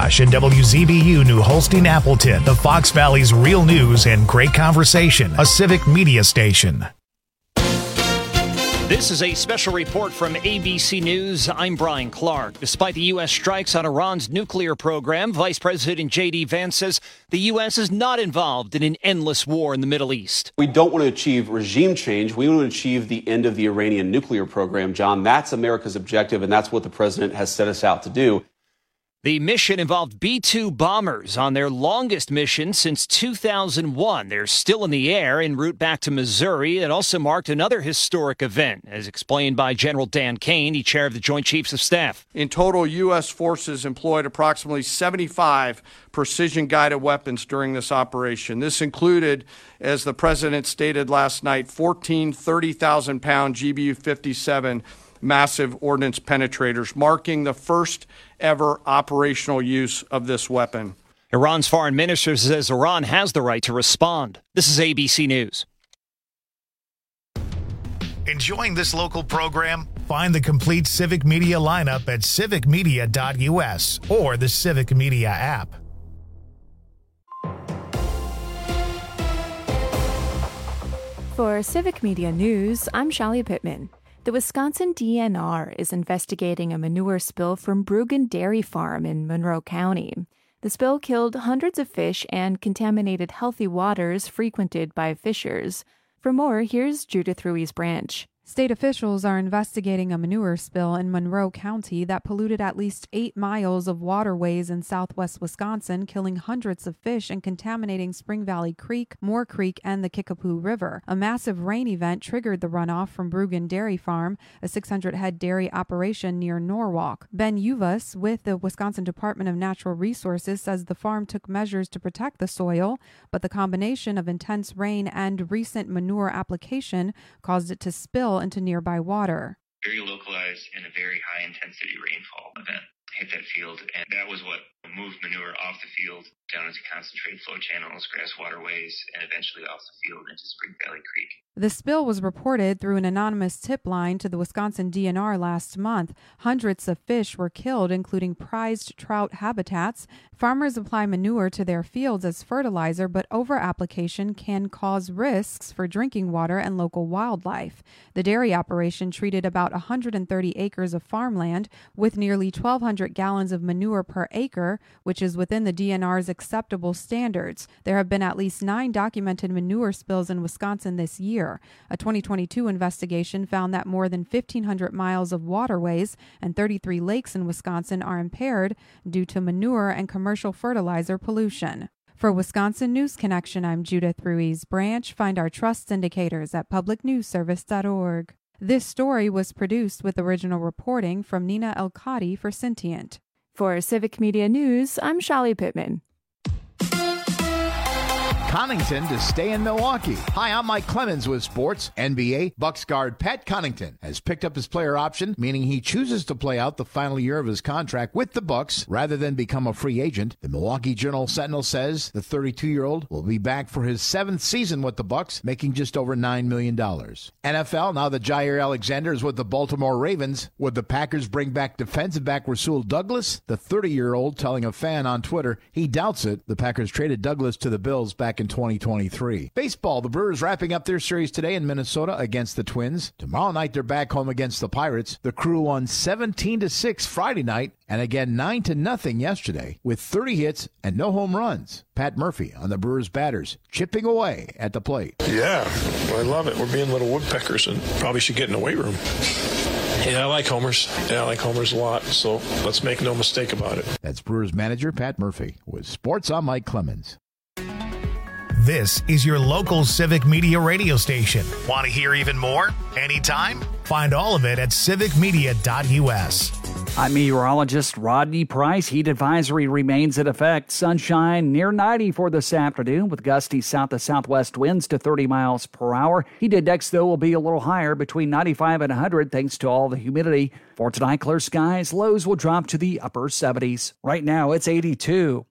Josh and WZBU New Holstein Appleton, the Fox Valley's real news and great conversation, a civic media station. This is a special report from ABC News. I'm Brian Clark. Despite the U.S. strikes on Iran's nuclear program, Vice President J.D. Vance says the U.S. is not involved in an endless war in the Middle East. We don't want to achieve regime change. We want to achieve the end of the Iranian nuclear program, John. That's America's objective, and that's what the president has set us out to do. The mission involved B-2 bombers on their longest mission since 2001. They're still in the air en route back to Missouri. It also marked another historic event, as explained by General Dan Kane, the chair of the Joint Chiefs of Staff. In total, U.S. forces employed approximately 75 precision-guided weapons during this operation. This included, as the president stated last night, 14 30,000-pound GBU-57 massive ordnance penetrators, marking the first ever operational use of this weapon. Iran's foreign minister says Iran has the right to respond. This is ABC News. Enjoying this local program? Find the complete Civic Media lineup at civicmedia.us or the Civic Media app. For Civic Media News, I'm Shalia Pittman. The Wisconsin DNR is investigating a manure spill from Brueggen Dairy Farm in Monroe County. The spill killed hundreds of fish and contaminated healthy waters frequented by fishers. For more, here's Judith Ruiz-Branch. State officials are investigating a manure spill in Monroe County that polluted at least 8 miles of waterways in southwest Wisconsin, killing hundreds of fish and contaminating Spring Valley Creek, Moore Creek, and the Kickapoo River. A massive rain event triggered the runoff from Brueggen Dairy Farm, a 600-head dairy operation near Norwalk. Ben Uvas with the Wisconsin Department of Natural Resources says the farm took measures to protect the soil, but the combination of intense rain and recent manure application caused it to spill into nearby water. Very localized and a very high intensity rainfall event hit that field, and that was what moved manure off the field down into concentrated flow channels, grass waterways, and eventually off the field into Spring Valley Creek. The spill was reported through an anonymous tip line to the Wisconsin DNR last month. Hundreds of fish were killed, including prized trout habitats. Farmers apply manure to their fields as fertilizer, but over-application can cause risks for drinking water and local wildlife. The dairy operation treated about 130 acres of farmland with nearly 1,200 gallons of manure per acre, which is within the DNR's acceptable standards. There have been at least 9 documented manure spills in Wisconsin this year. A 2022 investigation found that more than 1,500 miles of waterways and 33 lakes in Wisconsin are impaired due to manure and commercial fertilizer pollution. For Wisconsin News Connection, I'm Judith Ruiz-Branch. Find our trust indicators at publicnewsservice.org. This story was produced with original reporting from Nina Elkadi for Sentient. For Civic Media News, I'm Shalia Pittman. Connington to stay in Milwaukee. Hi, I'm Mike Clemens with sports. NBA Bucks guard Pat Connington has picked up his player option, meaning he chooses to play out the final year of his contract with the Bucks rather than become a free agent. The Milwaukee Journal-Sentinel says the 32-year-old will be back for his 7th season with the Bucks, making just over $9 million. NFL, now that Jair Alexander is with the Baltimore Ravens, would the Packers bring back defensive back Rasul Douglas? The 30-year-old telling a fan on Twitter he doubts it. The Packers traded Douglas to the Bills back in 2023. Baseball, the Brewers wrapping up their series today in Minnesota against the Twins. Tomorrow night, they're back home against the Pirates. The Crew won 17-6 Friday night and again 9-0 yesterday with 30 hits and no home runs. Pat Murphy on the Brewers batters, chipping away at the plate. Yeah, I love it. We're being little woodpeckers and probably should get in the weight room. Yeah, I like homers. Yeah, I like homers a lot, so let's make no mistake about it. That's Brewers manager Pat Murphy. With sports, I'm Mike Clemens. This is your local Civic Media radio station. Want to hear even more? Anytime? Find all of it at civicmedia.us. I'm meteorologist Rodney Price. Heat advisory remains in effect. Sunshine near 90 for this afternoon with gusty south to southwest winds to 30 miles per hour. Heat index, though, will be a little higher between 95 and 100 thanks to all the humidity. For tonight, clear skies. Lows will drop to the upper 70s. Right now, it's 82.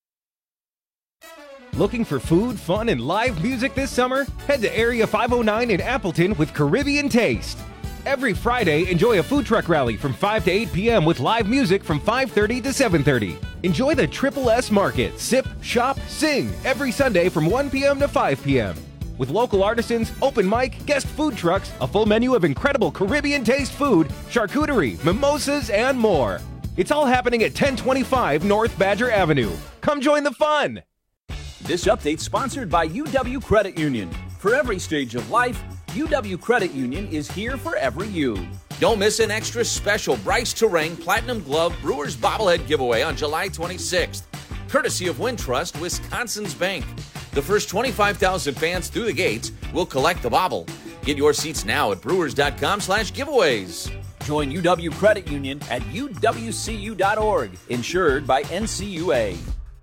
Looking for food, fun, and live music this summer? Head to Area 509 in Appleton with Caribbean Taste. Every Friday, enjoy a food truck rally from 5 to 8 p.m. with live music from 5:30 to 7:30. Enjoy the Triple S Market, Sip, Shop, Sing every Sunday from 1 p.m. to 5 p.m. With local artisans, open mic, guest food trucks, a full menu of incredible Caribbean taste food, charcuterie, mimosas, and more. It's all happening at 1025 North Badger Avenue. Come join the fun! This update's sponsored by UW Credit Union. For every stage of life, UW Credit Union is here for every you. Don't miss an extra special Bryce Terang Platinum Glove Brewers Bobblehead giveaway on July 26th, courtesy of Wintrust, Wisconsin's Bank. The first 25,000 fans through the gates will collect the bobble. Get your seats now at brewers.com/giveaways. Join UW Credit Union at uwcu.org, insured by NCUA.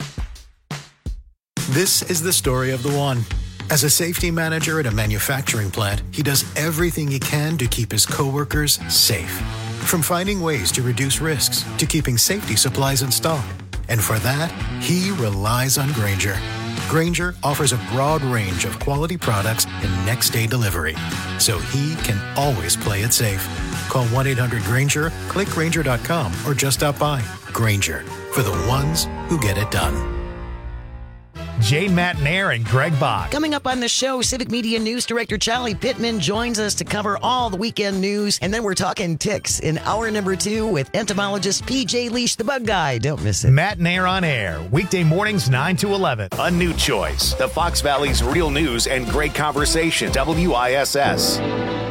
This is the story of the one. As a safety manager at a manufacturing plant, he does everything he can to keep his coworkers safe. From finding ways to reduce risks to keeping safety supplies in stock. And for that, he relies on Grainger. Grainger offers a broad range of quality products and next-day delivery, so he can always play it safe. Call 1-800-GRAINGER, click Grainger.com, or just stop by. Grainger, for the ones who get it done. Jane Matnair and Greg Bach. Coming up on the show, Civic Media News Director Charlie Pittman joins us to cover all the weekend news. And then we're talking ticks in hour number 2 with entomologist PJ Leash, the bug guy. Don't miss it. Matnair on air, weekday mornings 9 to 11. A new choice. The Fox Valley's real news and great conversation. WISS.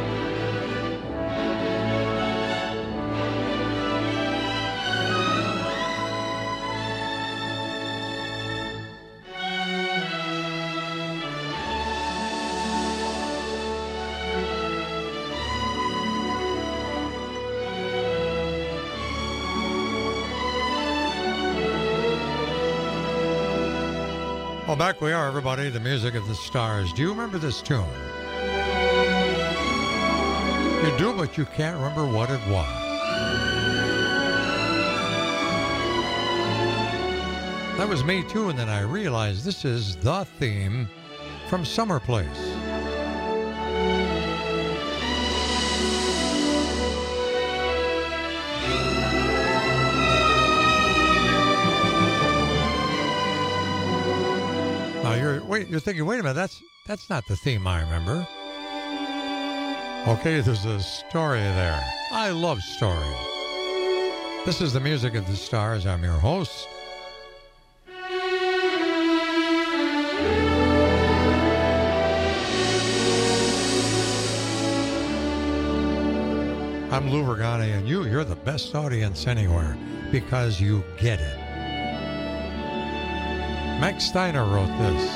Well, back we are, everybody. The music of the stars. Do you remember this tune? You do, but you can't remember what it was. That was me, too, and then I realized this is the theme from Summer Place. You're thinking, wait a minute, that's not the theme I remember. Okay, there's a story there. I love stories. This is the music of the stars. I'm your host. I'm Lou Vergani, and you're the best audience anywhere because you get it. Max Steiner wrote this,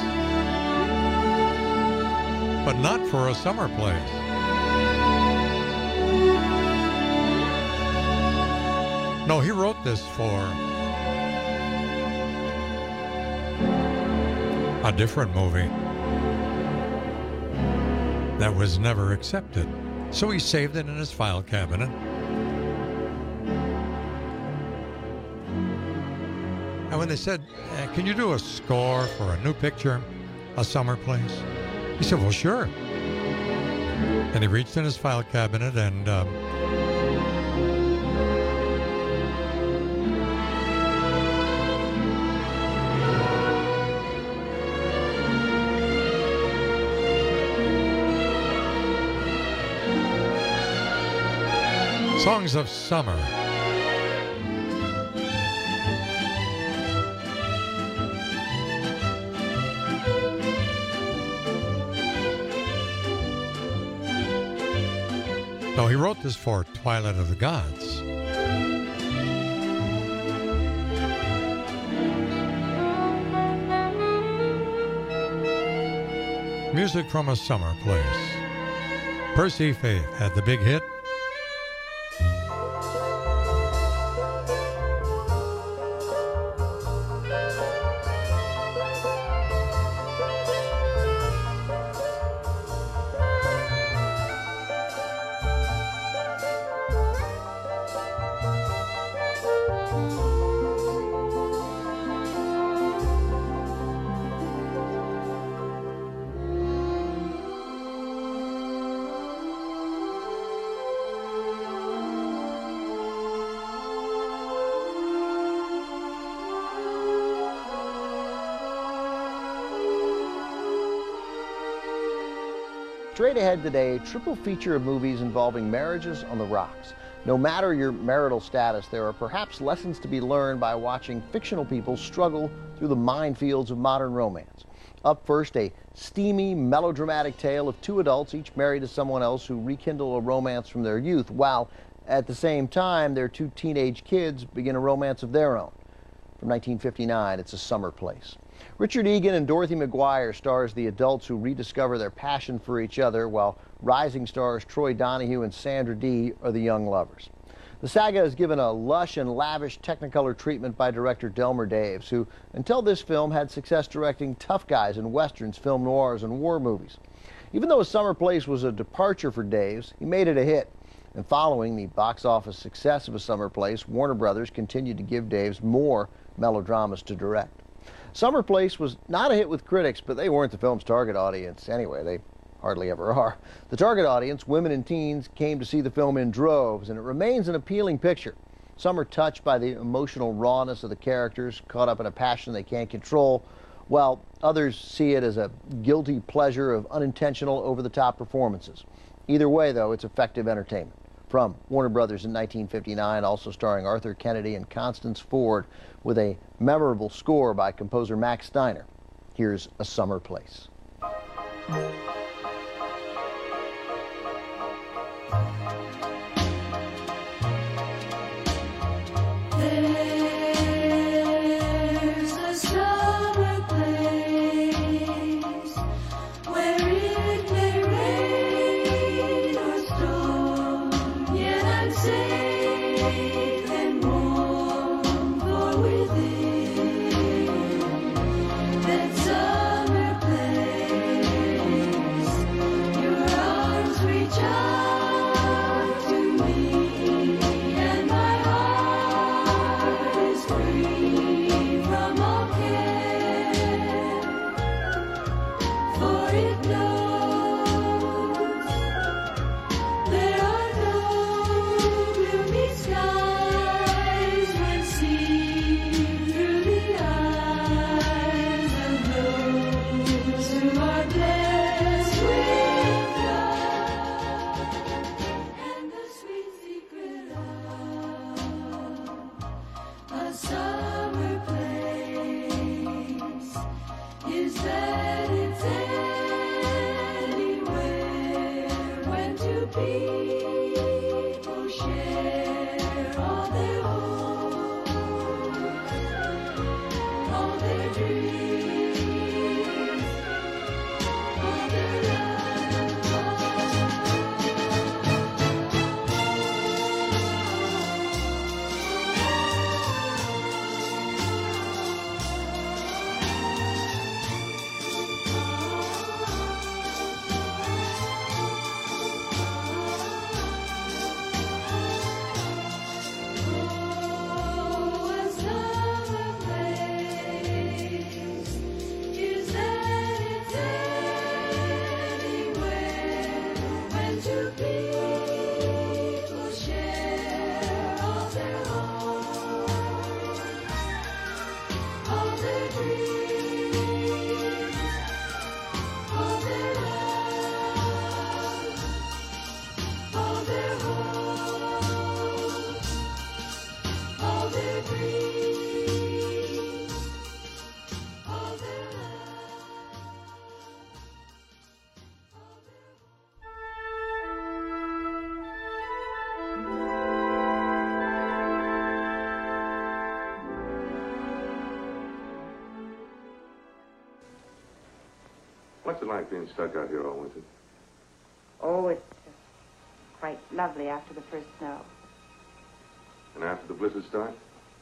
but not for a summer place. No, he wrote this for a different movie that was never accepted. So he saved it in his file cabinet. And when they said, can you do a score for a new picture, A Summer Place? He said, well, sure. And he reached in his file cabinet and Songs of Summer. No, he wrote this for Twilight of the Gods. Music from A Summer Place. Percy Faith had the big hit. Straight ahead today, a triple feature of movies involving marriages on the rocks. No matter your marital status, there are perhaps lessons to be learned by watching fictional people struggle through the minefields of modern romance. Up first, a steamy, melodramatic tale of two adults, each married to someone else, who rekindle a romance from their youth, while at the same time their two teenage kids begin a romance of their own. From 1959, it's A Summer Place. Richard Egan and Dorothy McGuire stars the adults who rediscover their passion for each other, while rising stars Troy Donahue and Sandra Dee are the young lovers. The saga is given a lush and lavish Technicolor treatment by director Delmer Daves, who until this film had success directing tough guys in westerns, film noirs, and war movies. Even though A Summer Place was a departure for Daves, he made it a hit. And following the box office success of A Summer Place, Warner Brothers continued to give Daves more melodramas to direct. Summer Place was not a hit with critics, but they weren't the film's target audience anyway. They hardly ever are. The target audience, women and teens, came to see the film in droves, and it remains an appealing picture. Some are touched by the emotional rawness of the characters, caught up in a passion they can't control, while others see it as a guilty pleasure of unintentional, over-the-top performances. Either way, though, it's effective entertainment. From Warner Brothers in 1959, also starring Arthur Kennedy and Constance Ford, with a memorable score by composer Max Steiner. Here's A Summer Place. What's it like being stuck out here all winter? Oh, it's quite lovely after the first snow. And after the blizzard starts?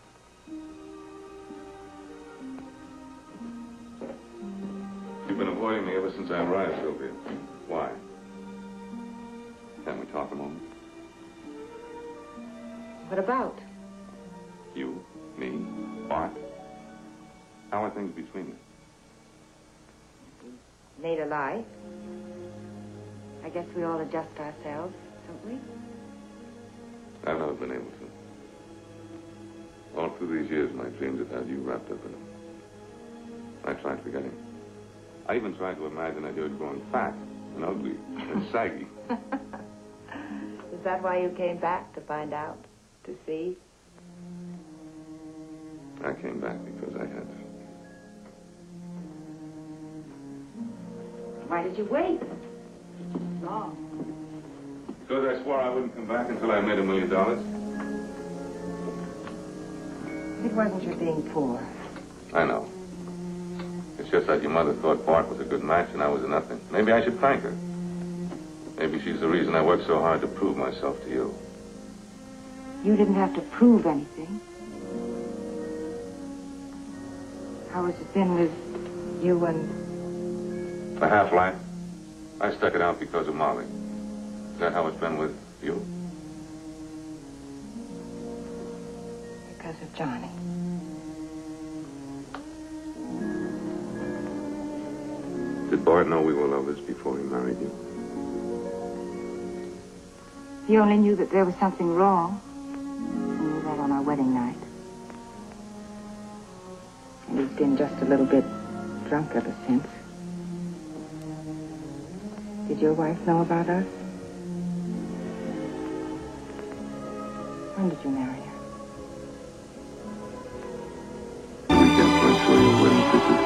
You've been avoiding me ever since I arrived, Sylvia. Why? Can we talk a moment? What about? You, me, Bart. How are things between us? Made a life. I guess we all adjust ourselves, don't we? I've never been able to. All through these years, my dreams have had you wrapped up in them. I tried forgetting. I even tried to imagine that you were growing fat and ugly and saggy. Is that why you came back, to find out? To see? I came back because I had to. Why did you wait? Long. Because I swore I wouldn't come back until I made $1 million. It wasn't your being poor. I know. It's just that your mother thought Bart was a good match and I was nothing. Maybe I should thank her. Maybe she's the reason I worked so hard to prove myself to you. You didn't have to prove anything. How has it been with you and... A half-life. I stuck it out because of Molly. Is that how it's been with you? Because of Johnny. Did Bart know we were lovers before he married you? He only knew that there was something wrong. He knew that on our wedding night. And he's been just a little bit drunk ever since. Did your wife know about us? When did you marry her? Weekend, so I saw your wedding pictures.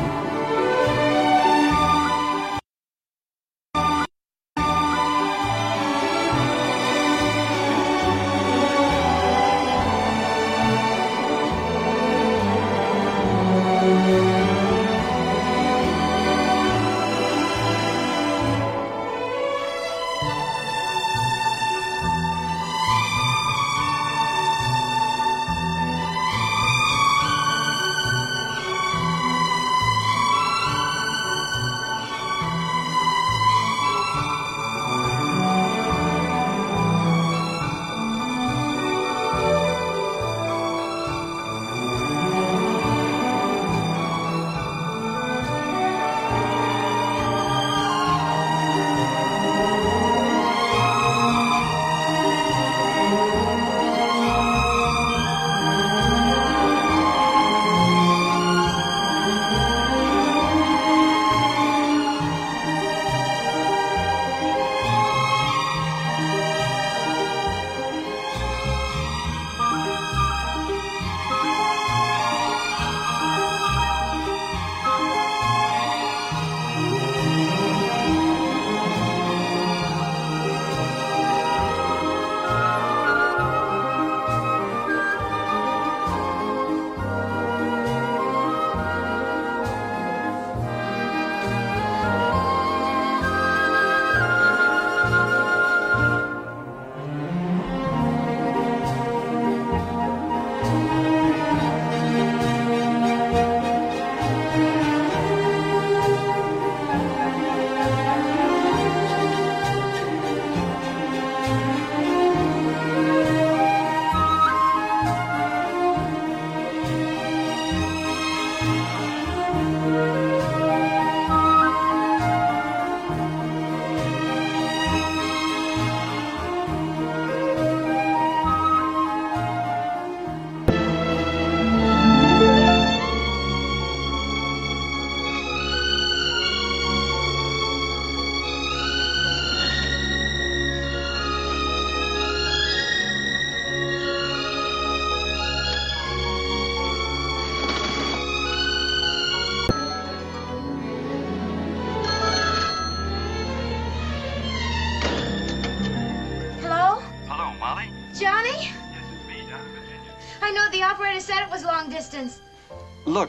Distance. Look,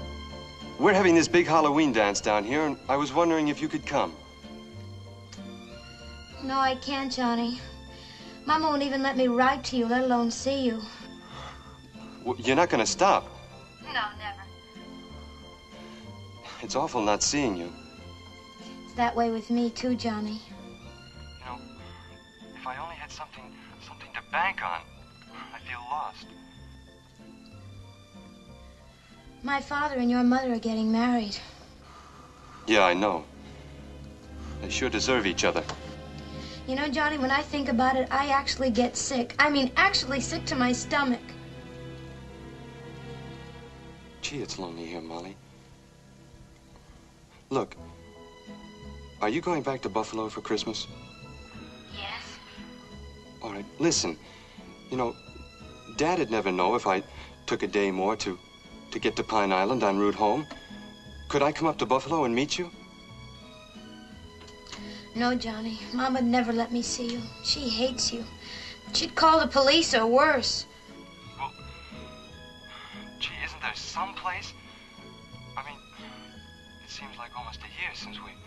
we're having this big Halloween dance down here, and I was wondering if you could come. No, I can't, Johnny. Mama won't even let me write to you, let alone see you. Well, you're not going to stop. No, never. It's awful not seeing you. It's that way with me, too, Johnny. You know, if I only had something to bank on, I feel lost. My father and your mother are getting married. Yeah, I know. They sure deserve each other. You know, Johnny, when I think about it, I actually get sick. I mean, actually sick to my stomach. Gee, it's lonely here, Molly. Look, are you going back to Buffalo for Christmas? Yes. All right, listen. You know, Dad'd never know if I took a day more to get to Pine Island en route home. Could I come up to Buffalo and meet you? No, Johnny. Mom would never let me see you. She hates you. She'd call the police or worse. Well, gee, isn't there some place? I mean, it seems like almost a year since we...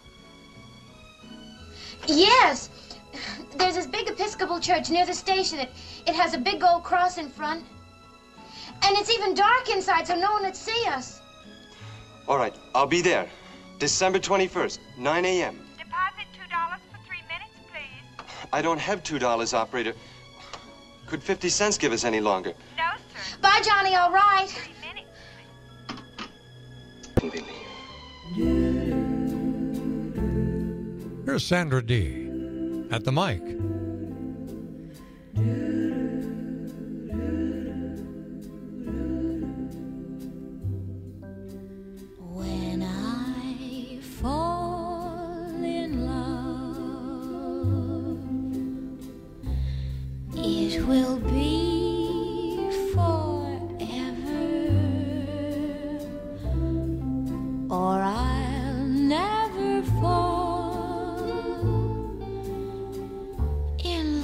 Yes! There's this big Episcopal church near the station. It has a big gold cross in front. And it's even dark inside, so no one would see us. All right, I'll be there. December 21st, 9 a.m. Deposit $2 for 3 minutes, please. I don't have $2, operator. Could 50 cents give us any longer? No, sir. Bye, Johnny, all right. 3 minutes, please. Here's Sandra Dee at the mic. When I fall in love, it will be forever, or I'll never fall in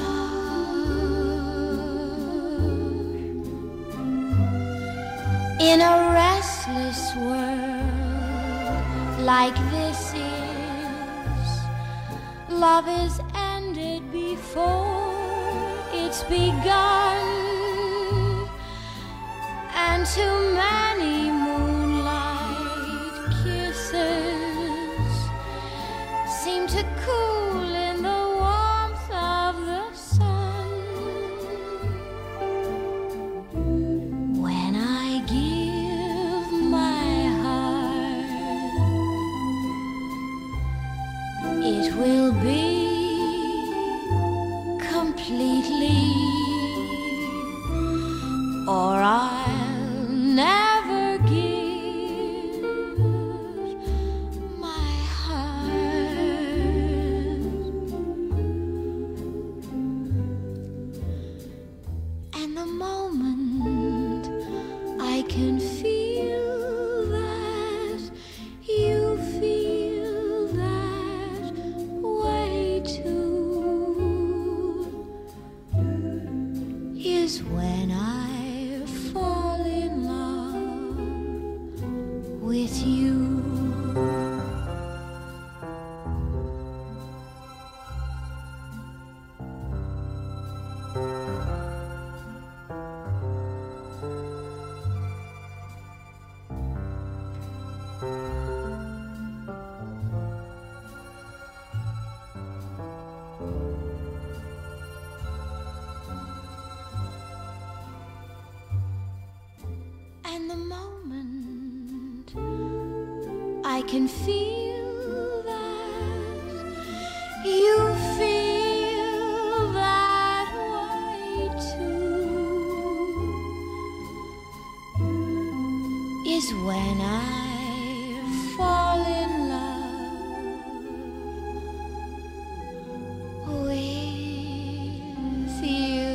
love. In a restless world like this is, love is ended before it's begun, and too many moonlight kisses seem to cool in the warmth of the sun. When I give my heart, it will be completely, or I'll never give my heart. And the moment I can feel that you feel that way too is when I fall in love with you. And the moment I can feel that you feel that way too is when I fall in love with you.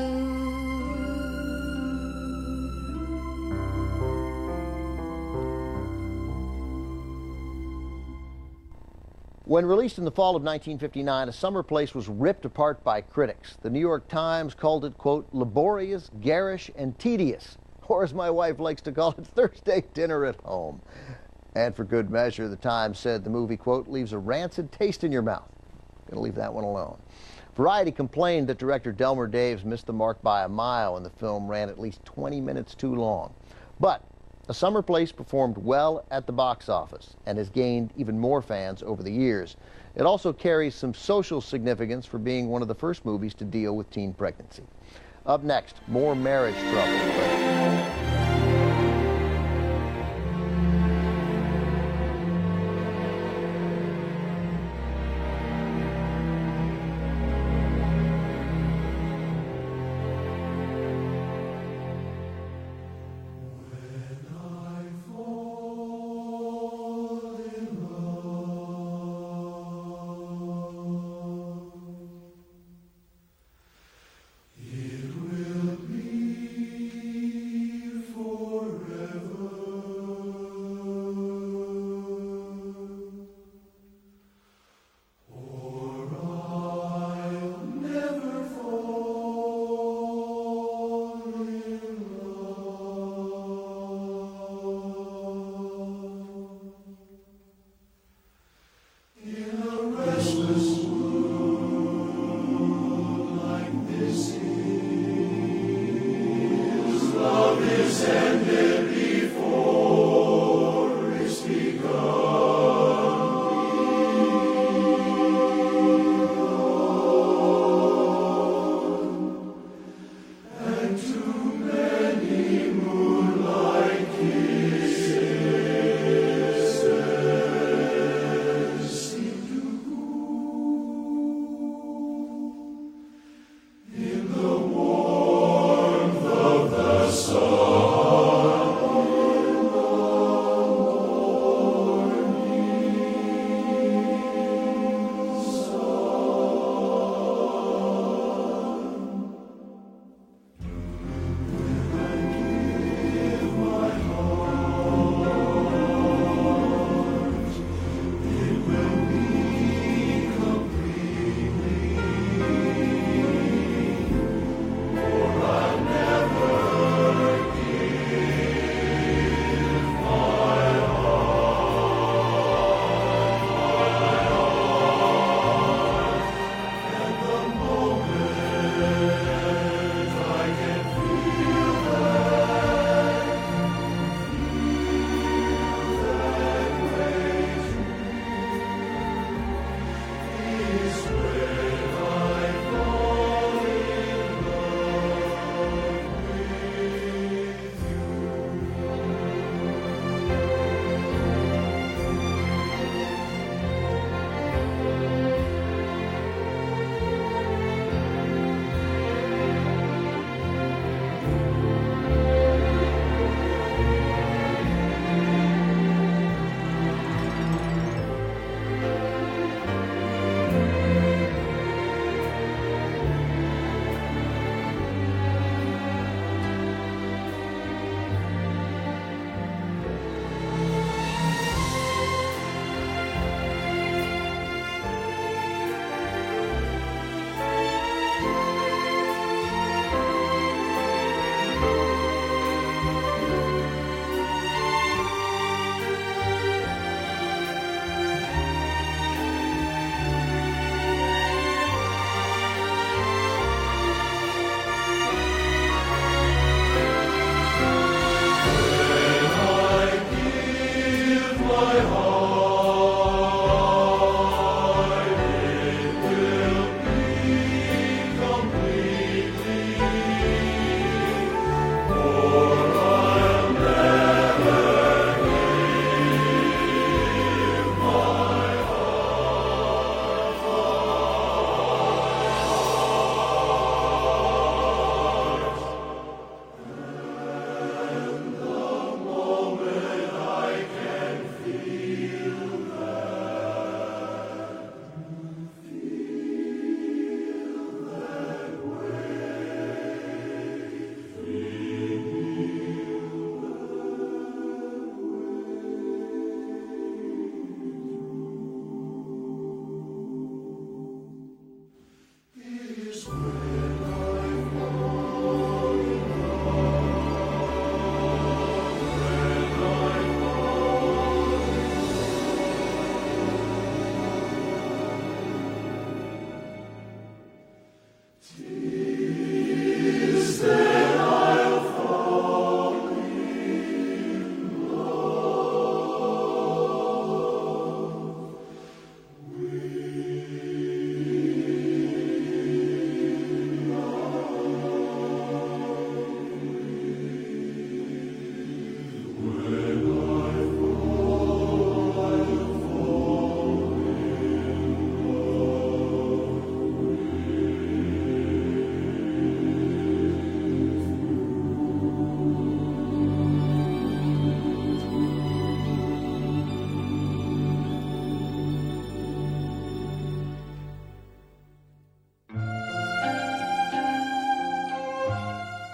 When released in the fall of 1959, A Summer Place was ripped apart by critics. The New York Times called it, quote, laborious, garish, and tedious, or as my wife likes to call it, Thursday dinner at home. And for good measure, the Times said the movie, quote, leaves a rancid taste in your mouth. Gonna leave that one alone. Variety complained that director Delmer Daves missed the mark by a mile, and the film ran at least 20 minutes too long. But A Summer Place performed well at the box office and has gained even more fans over the years. It also carries some social significance for being one of the first movies to deal with teen pregnancy. Up next, more marriage trouble.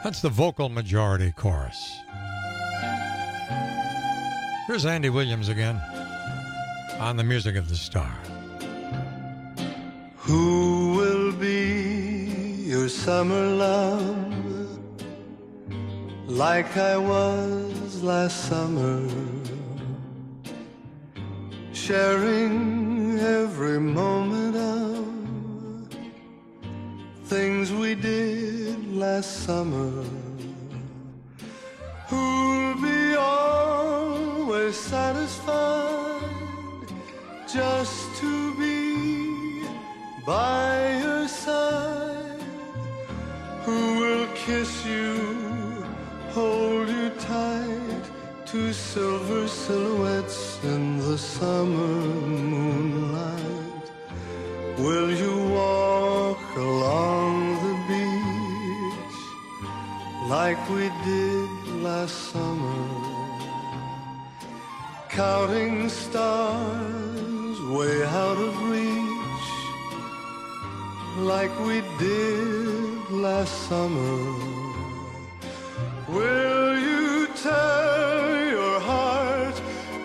That's the vocal majority chorus. Here's Andy Williams again on the Music of the Star. Who will be your summer love like I was last summer, sharing every moment of things we did last summer? Who'll be always satisfied just to be by your side? Who will kiss you, hold you tight to silver silhouettes in the summer moonlight? Will you walk along the beach like we did last summer, counting stars way out of reach like we did last summer? Will you tell your heart,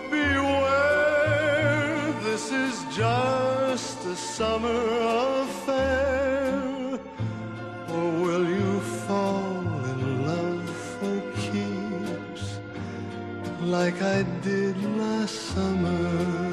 beware, this is just a summer affair? Or will you fall in love for keeps like I did last summer?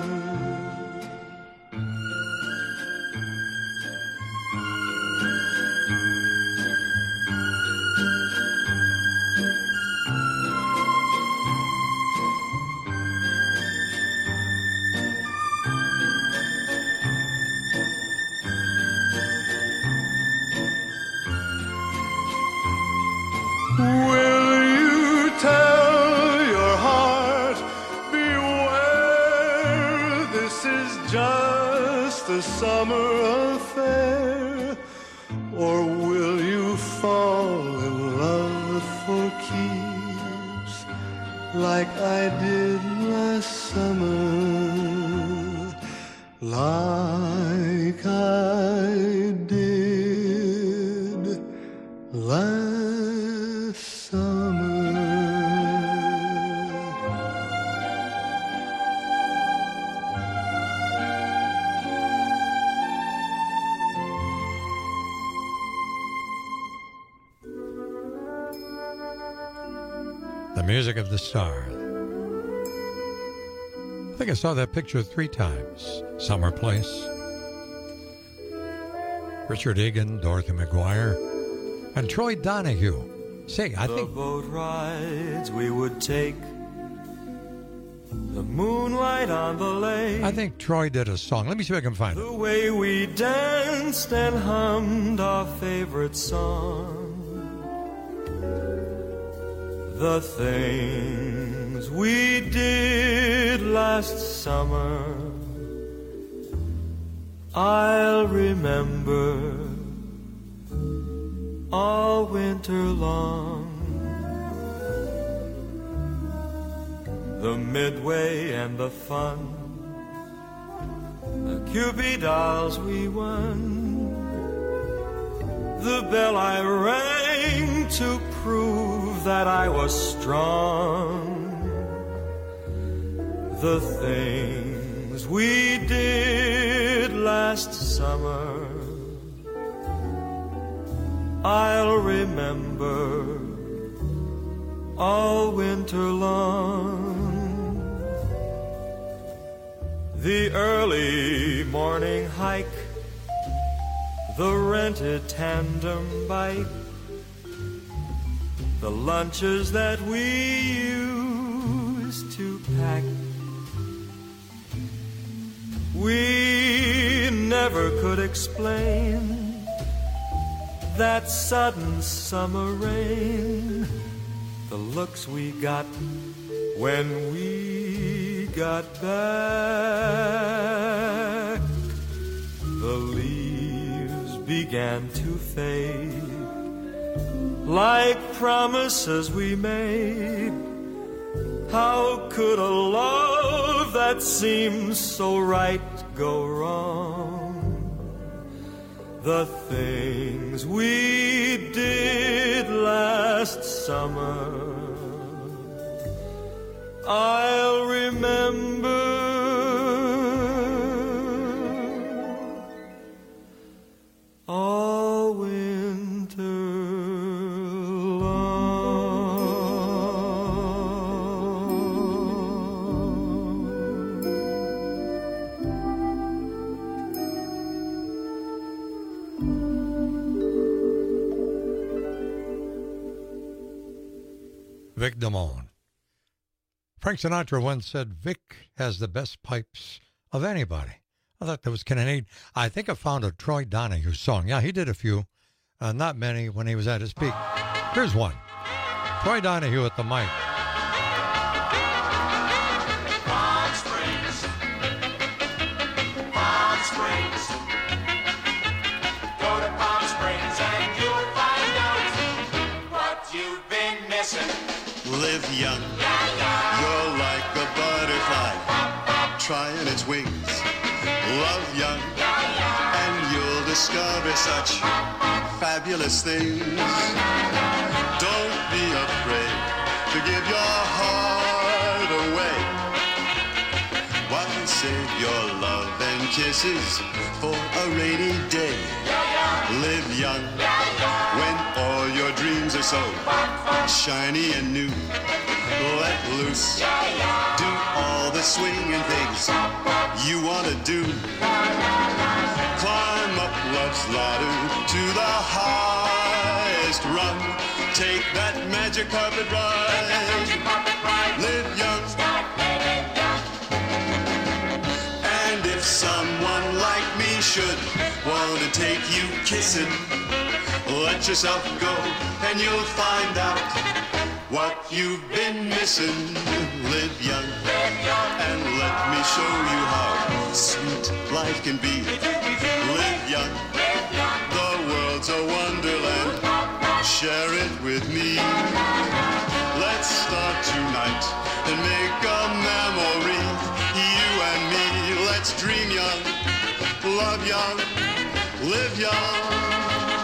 Will you tell your heart, beware, this is just a summer affair? Or will you fall in love for keeps like I did last summer? Like I did last summer. The Music of the Star. I think I saw that picture 3 times. Summer Place. Richard Egan, Dorothy McGuire, and Troy Donahue. Say, I think... The boat rides we would take, the moonlight on the lake. I think Troy did a song. Let me see if I can find it. The way we danced and hummed our favorite song. The things we did last summer, I'll remember all winter long. The midway and the fun, the Cupid dolls we won, the bell I rang to prove that I was strong. The things we did last summer, I'll remember all winter long. The early morning hike, the rented tandem bike, the lunches that we used to pack. We never could explain that sudden summer rain, the looks we got when we got back. The leaves began to fade like promises we made. How could a love that seemed so right go wrong? the things we did last summer. I'll remember all winter Vic Damone. Frank Sinatra once said, Vic has the best pipes of anybody. I thought that was kind of neat. I think I found a Troy Donahue song. Yeah, he did a few. Not many when he was at his peak. Here's one. Troy Donahue at the mic. Palm Springs. Palm Springs. Go to Palm Springs and you'll find out what you've been missing. Live young. You're like a butterfly trying its wings. Love young, and you'll discover such fabulous things. Don't be afraid to give your heart away. Why save your love and kisses for a rainy day? Live young when all your dreams are so shiny and new. Let loose, do all the swinging things you want to do. Climb up love's ladder to the highest rung. Take that magic carpet ride. Live young. And if someone like me should want to take you kissing, let yourself go and you'll find out what you've been missing. Live young, and let me show you how sweet life can be. Live young, the world's a wonderland. Share it with me. Let's start tonight and make a memory. You and me, let's dream young, love young, live young.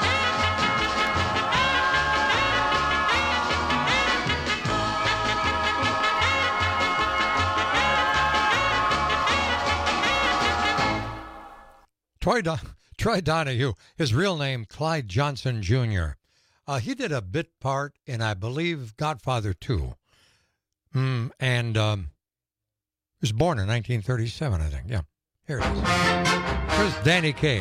Troy Donahue, his real name, Clyde Johnson Jr. He did a bit part in, I believe, Godfather 2. And he was born in 1937, I think. Yeah, here it is. Here's Danny Kaye.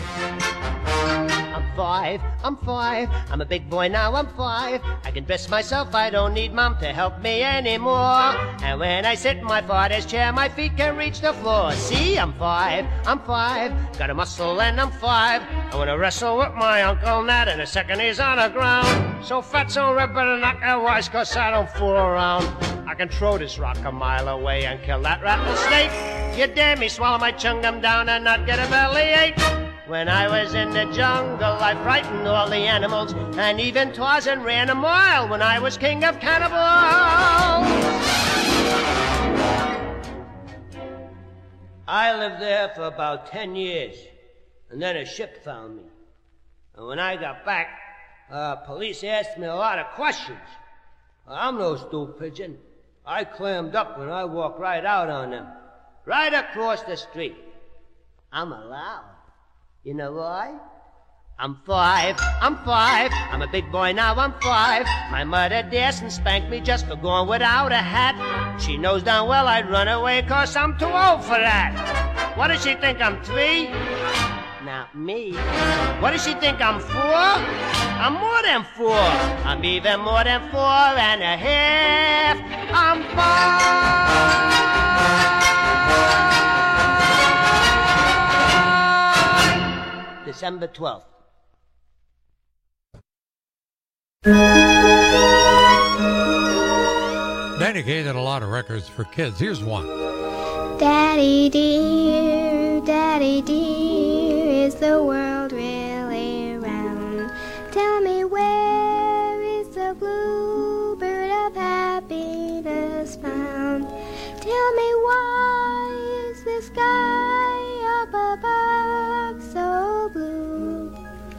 I'm five, I'm a big boy now, I'm 5. I can dress myself, I don't need mom to help me anymore. And when I sit in my father's chair, my feet can reach the floor. See, I'm five, got a muscle and I'm 5. I wanna wrestle with my Uncle Nat in a second he's on the ground. So fat, so ripped, better knock that wise, cause I don't fool around. I can throw this rock a mile away and kill that rattlesnake. You dare me swallow my chewing-gum down and not get a bellyache. When I was in the jungle, I frightened all the animals, and even Tarzan ran a mile when I was king of cannibals. I lived there for about 10 years, and then a ship found me. And when I got back, police asked me a lot of questions. I'm no stool pigeon. I clammed up and I walked right out on them, right across the street. I'm allowed. You know why? I'm 5, I'm a big boy now, I'm 5. My mother dares and spanked me just for going without a hat. She knows darn well I'd run away cause I'm too old for that. What does she think, I'm 3? Not me. What does she think, I'm 4? I'm more than 4. I'm even more than 4 and a half. I'm 5. December 12th. Danny Kaye did a lot of records for kids. Here's one. Daddy dear, is the world really round? Tell me, where is the bluebird of happiness found? Tell me, why is the sky up above so blue?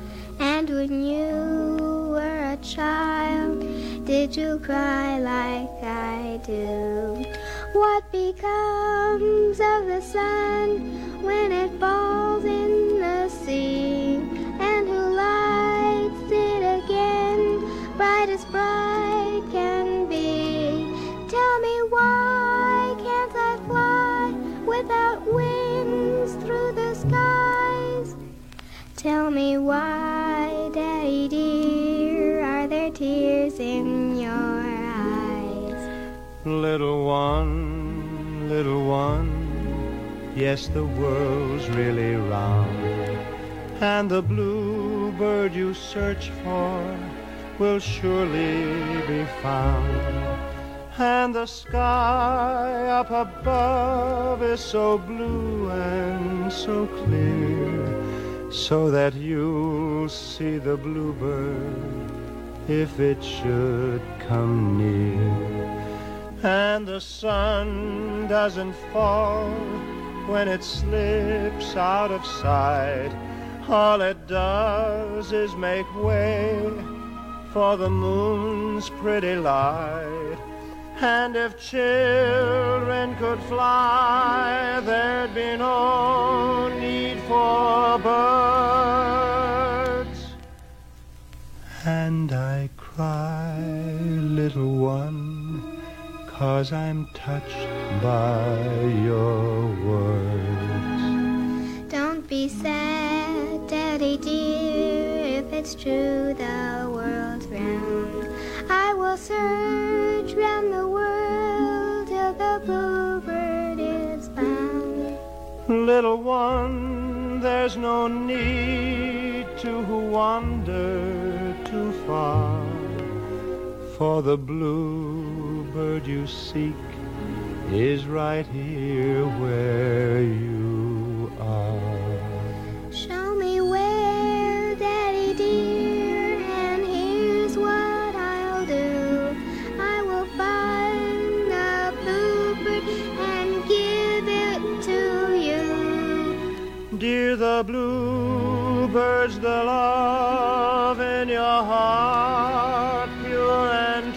did you cry like I do? What becomes of the sun when it falls in the sea? And who lights it again, bright as bright can be? Tell me, why can't I fly without wings through the skies? Tell me why, Daddy dear, are there tears in your eyes? Little one, yes, the world's really round, and the bluebird you search for will surely be found. And the sky up above is so blue and so clear, so that you'll see the bluebird if it should come near. And the sun doesn't fall when it slips out of sight. All it does is make way for the moon's pretty light. And if children could fly, there'd be no need for birds. And I cry, little one, 'cause I'm touched by your words. Don't be sad, Daddy dear, if it's true the world's round. I will search round the world till the bluebird is found. Little one, there's no need to wander too far, for the bluebird you seek is right here where you are. Show me where, Daddy dear, and here's what I'll do. I will find the bluebird and give it to you. Dear, the bluebird's the love in your heart, pure and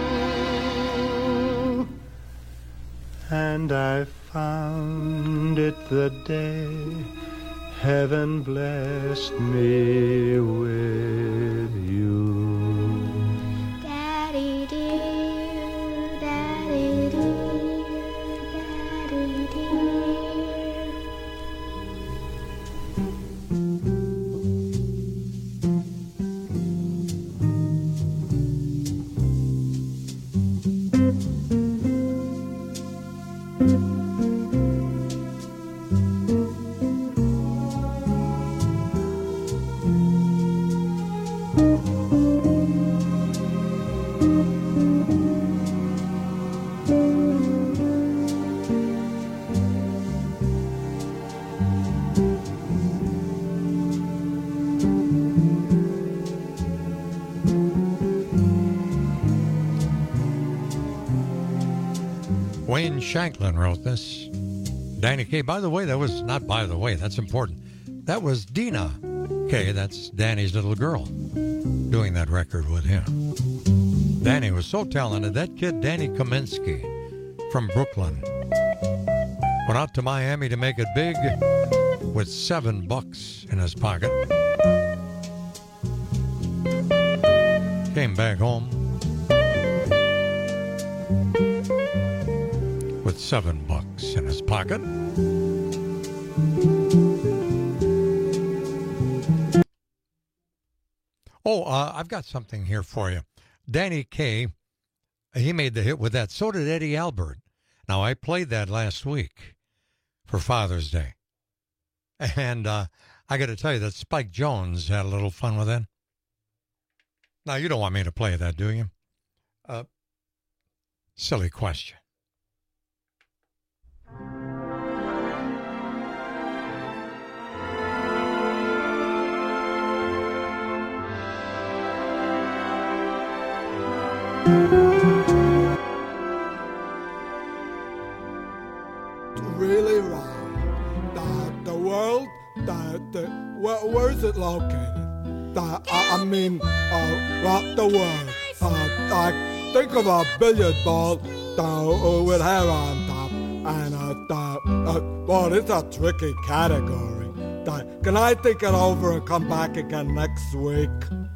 true. And I found it the day heaven blessed me with you. Daddy dear, Daddy dear, Daddy dear. Wayne Shanklin wrote this. Danny Kaye. By the way, that was not by the way, that's important. That was Dina Kaye, that's Danny's little girl, doing that record with him. Danny was so talented. That kid, Danny Kaminsky, from Brooklyn, went out to Miami to make it big with $7 in his pocket. Came back home with $7 in his pocket. Oh, I've got something here for you. Danny Kaye, he made the hit with that. So did Eddie Albert. Now, I played that last week for Father's Day. And I got to tell you that Spike Jones had a little fun with it. Now, you don't want me to play that, do you? Silly question. Really wrong. The world, where's it located? Rock the world. think of a billiard ball with hair on top. And, well, it's a tricky category. Can I think it over and come back again next week?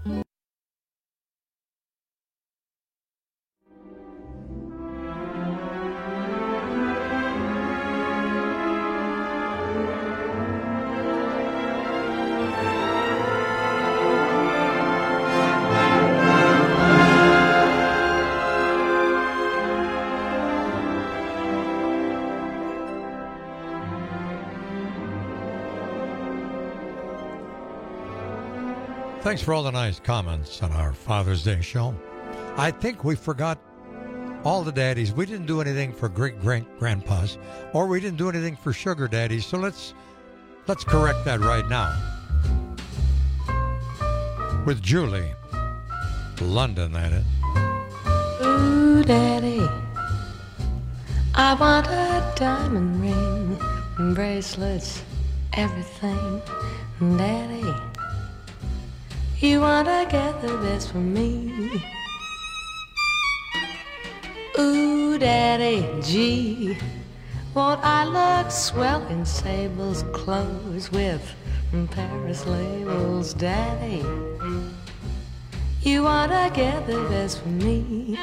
Thanks for all the nice comments on our Father's Day show. I think we forgot all the daddies. We didn't do anything for great-grandpas, or we didn't do anything for sugar daddies, so let's correct that right now. With Julie, London, that is. Ooh, Daddy, I want a diamond ring, bracelets, everything. Daddy, you want to get the best from me. Ooh, Daddy, gee, won't I look swell in Sable's clothes with Paris labels? Daddy, you want to get the best from me.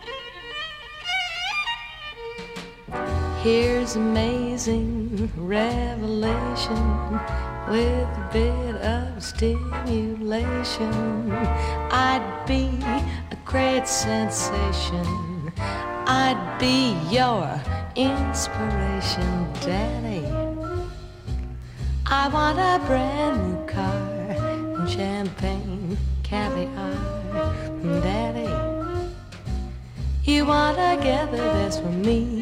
Here's amazing revelation with a bit of stimulation. I'd be a great sensation. I'd be your inspiration, Daddy. I want a brand new car and champagne, caviar, Daddy. You want to get the best from me.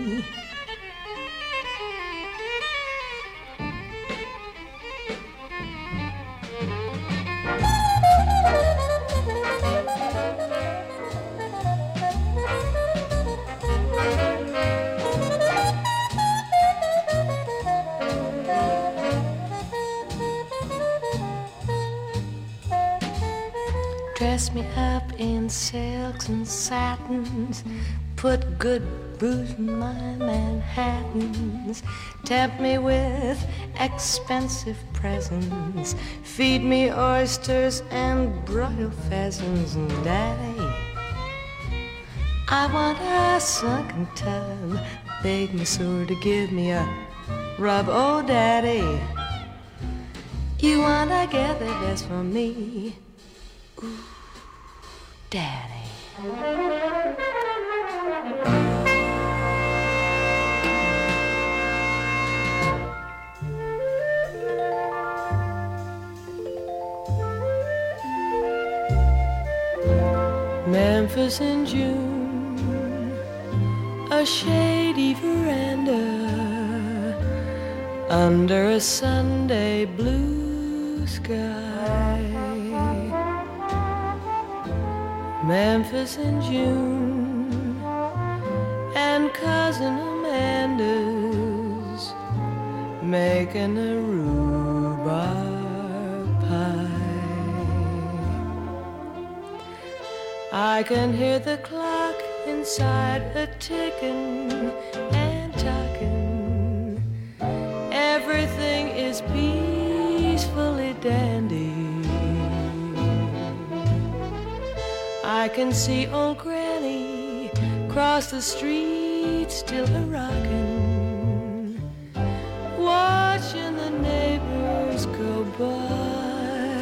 Dress me up in silks and satins, put good booze in my Manhattans, tempt me with expensive presents, feed me oysters and broiled pheasants. And Daddy, I want a sunken tub, beg me sore to give me a rub. Oh, Daddy, you wanna get the best from me. Ooh, Daddy. Memphis in June, a shady veranda under a Sunday blue sky. Memphis in June, and Cousin Amanda's making a rhubarb pie. I can hear the clock inside a-ticking and talking. Everything is peacefully dandy. I can see old Granny cross the street, still a-rockin', watching the neighbors go by.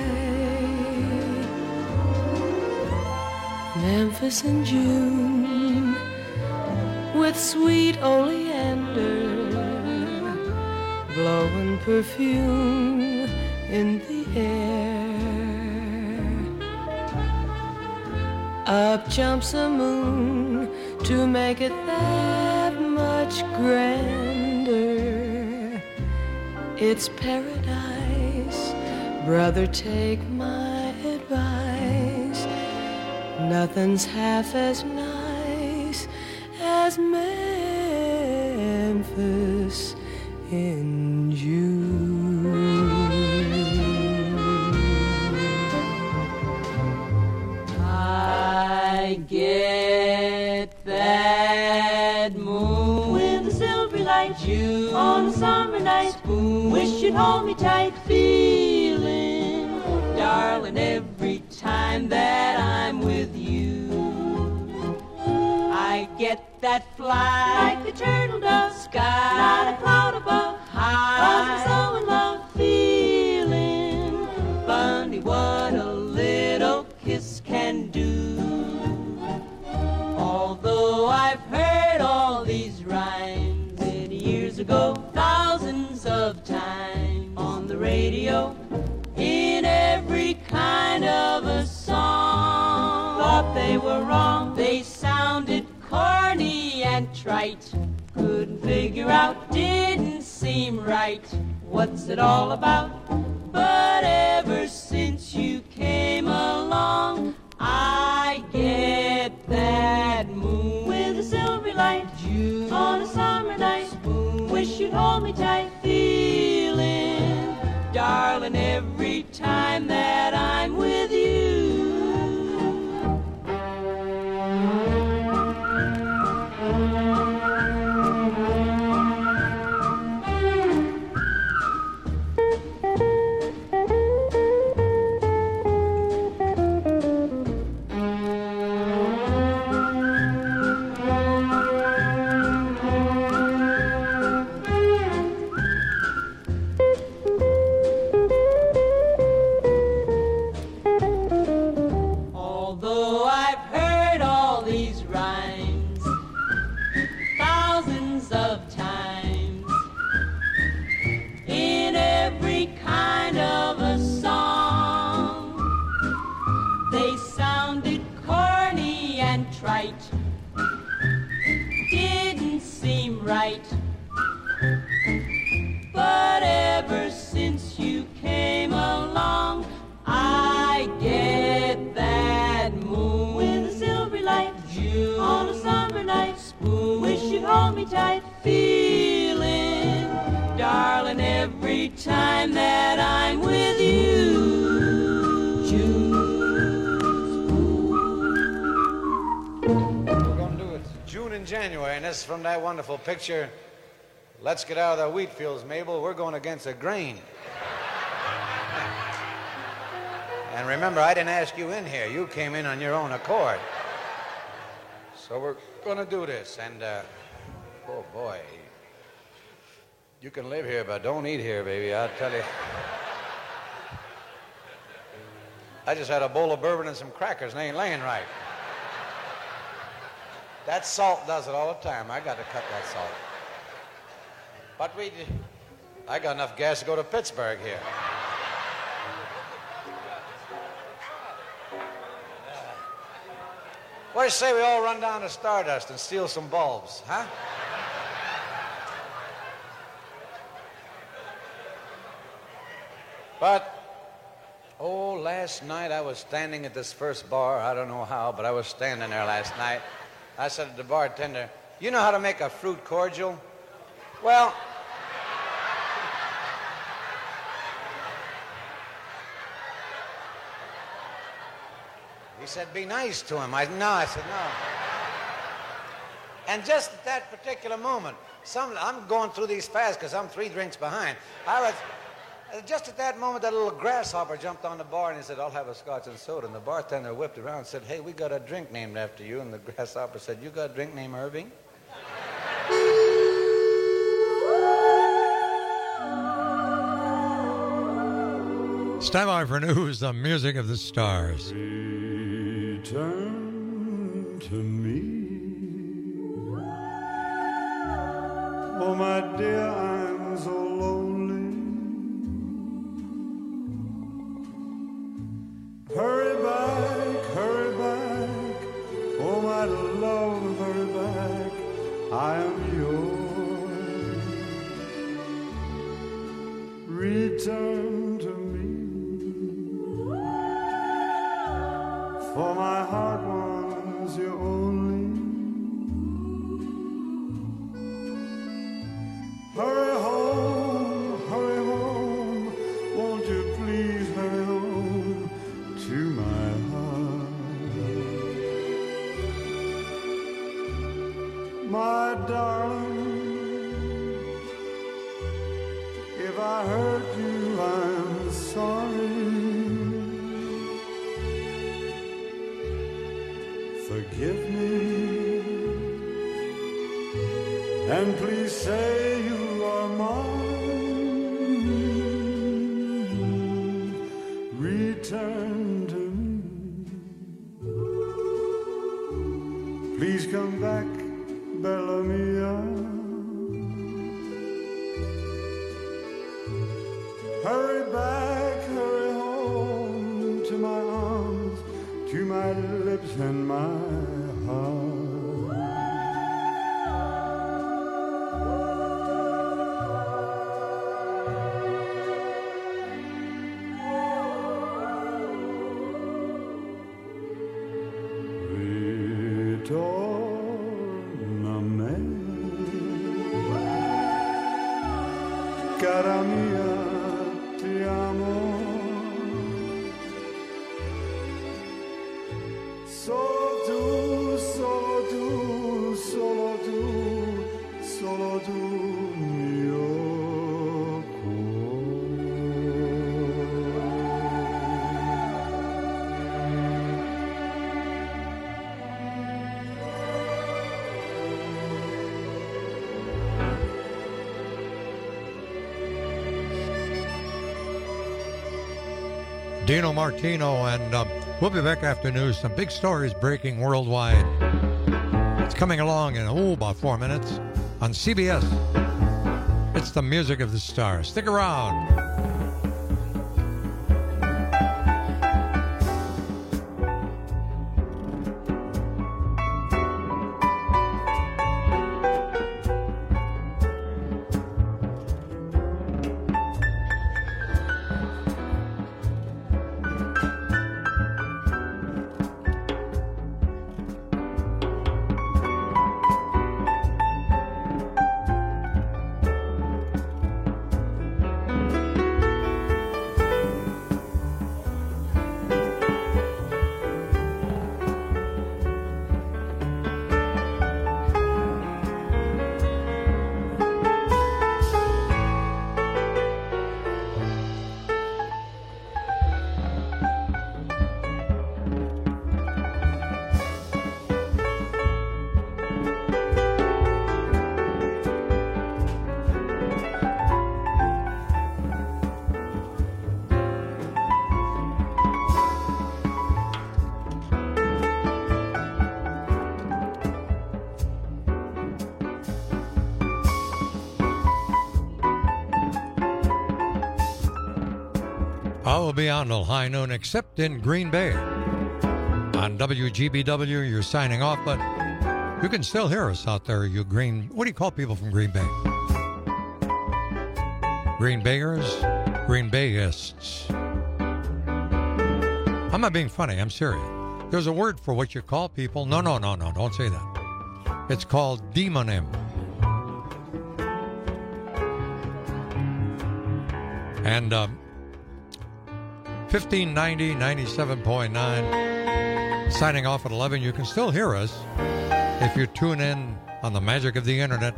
Memphis in June, with sweet oleander, blowing perfume in the air. Up jumps the moon to make it that much grander. It's paradise, brother, take my advice. Nothing's half as nice as Memphis in June. I guess light, June on a summer night. Wish you'd hold me tight, feeling, darling, every time that I'm with you. I get that fly like a turtle dove, sky, not a cloud above, high, 'cause I'm so in love, feeling funny what a little kiss can do. Although I've heard all these rhymes many years ago, thousands of times on the radio, in every kind of a song, thought they were wrong, they sounded corny and trite, couldn't figure out, didn't seem right, what's it all about? But ever since you came along, I get that moon with a silvery light, June on a summer night. Wish you'd hold me tight, feeling, darling, every time that I'm with you. Although I've heard all these rhymes thousands of times, in every kind of a song, they sounded corny and trite, didn't seem right, but ever since you came along, I get that moon with a silvery light, June on a summer night. Wish you'd hold me tight, feeling, darling, every time that I'm with you. June. We're going to do it June and January, and this is from that wonderful picture, Let's Get Out of the Wheat Fields, Mabel. We're going against the grain. And remember, I didn't ask you in here. You came in on your own accord. So we're going to do this. And, oh, boy. You can live here, but don't eat here, baby. I'll tell you. I just had a bowl of bourbon and some crackers, and they ain't laying right. That salt does it all the time. I got to cut that salt. But I got enough gas to go to Pittsburgh here. What do you say we all run down to Stardust and steal some bulbs, huh? But, oh, last night I was standing at this first bar. I don't know how, but I was standing there last night. I said to the bartender, you know how to make a fruit cordial? Well, he said, be nice to him. I said, no. And just at that particular moment, I'm going through these fast because I'm 3 drinks behind. Just at that moment, that little grasshopper jumped on the bar and he said, I'll have a scotch and soda. And the bartender whipped around and said, hey, we got a drink named after you. And the grasshopper said, you got a drink named Irving? It's time out for news, the music of the stars. Return to me. Oh, my dear, I'm so lonely. Hurry back, oh, my love, hurry back, I am yours. Return to me, for my heart wants you only. Hurry home, won't you please hurry home to my heart. My darling, I hurt you, I'm sorry. Forgive me, and please say you are mine. Return to me. Please come back, Bella Mia. Hurry back, hurry home to my arms, to my lips and my heart. Ritorna me, cara mia, ti amo. Solo tu, solo tu, solo tu, solo tu, mio Dino Martino, and we'll be back after news. Some big stories breaking worldwide. It's coming along in about 4 minutes on CBS. It's the music of the stars. Stick around. I will be on till high noon, except in Green Bay. On WGBW, you're signing off, but you can still hear us out there, you Green... What do you call people from Green Bay? Green Bayers? Green Bayists. I'm not being funny, I'm serious. There's a word for what you call people. No, don't say that. It's called demonym. And 1590, 97.9, signing off at 11. You can still hear us if you tune in on the magic of the internet.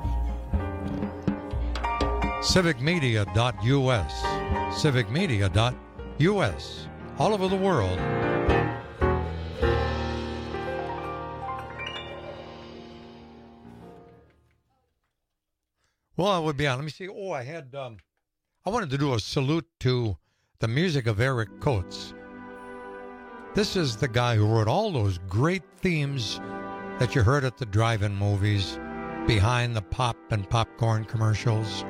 Civicmedia.us. Civicmedia.us. All over the world. Well, I would be on. Let me see. Oh, I wanted to do a salute to the music of Eric Coates. This is the guy who wrote all those great themes that you heard at the drive-in movies, behind the pop and popcorn commercials.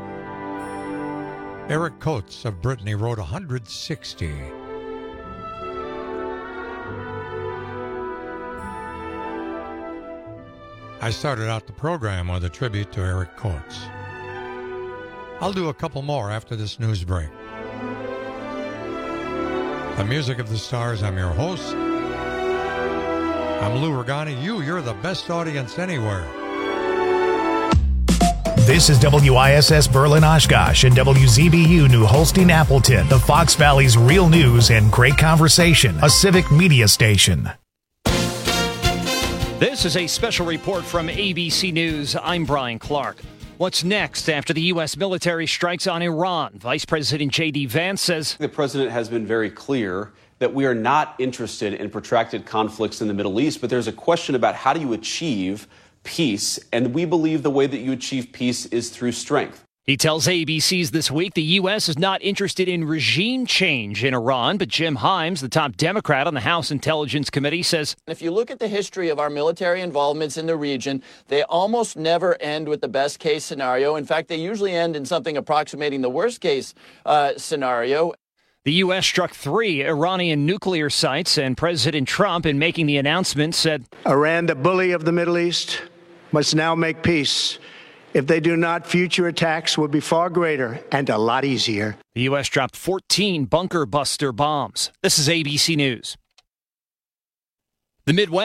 Eric Coates of Brittany wrote 160. I started out the program with a tribute to Eric Coates. I'll do a couple more after this news break. The music of the stars. I'm your host. I'm Lou Regani. You're the best audience anywhere. This is WISS Berlin Oshkosh and WZBU New Holstein Appleton, the Fox Valley's real news and great conversation, a civic media station. This is a special report from ABC News. I'm Brian Clark. What's next after the U.S. military strikes on Iran? Vice President J.D. Vance says the president has been very clear that we are not interested in protracted conflicts in the Middle East, but there's a question about how do you achieve peace, and we believe the way that you achieve peace is through strength. He tells ABC's This Week the U.S. is not interested in regime change in Iran, but Jim Himes, the top Democrat on the House Intelligence Committee, says if you look at the history of our military involvements in the region, they almost never end with the best case scenario. In fact, they usually end in something approximating the worst case scenario. The U.S. struck 3 Iranian nuclear sites, and President Trump, in making the announcement, said Iran, the bully of the Middle East, must now make peace. If they do not, future attacks will be far greater and a lot easier. The U.S. dropped 14 bunker buster bombs. This is ABC News. The Midwest.